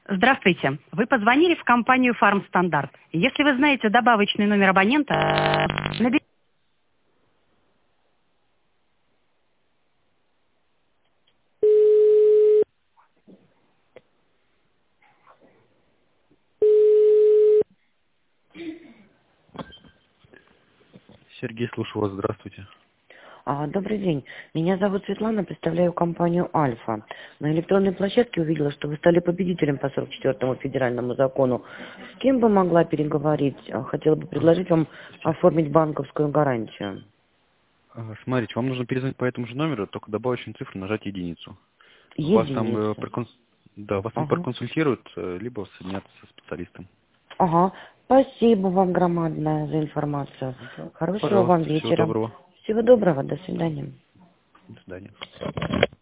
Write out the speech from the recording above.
Здравствуйте. Вы позвонили в компанию «Фармстандарт». Если вы знаете добавочный номер абонента, наберите... Сергей, слушаю вас. Здравствуйте. Добрый день. Меня зовут Светлана, представляю компанию «Альфа». На электронной площадке увидела, что вы стали победителем по 44-му федеральному закону. С кем бы могла переговорить? Хотела бы предложить вам оформить банковскую гарантию. Смотрите, вам нужно перезвонить по этому же номеру, только добавочную цифру нажать единицу. Вас там Единицу. да, вас там Ага. проконсультируют, либо соединятся со специалистом. Ага. Спасибо вам громадное за информацию. Да, Хорошего вам пожалуйста, всего вечера. доброго. Всего доброго. До свидания. До свидания.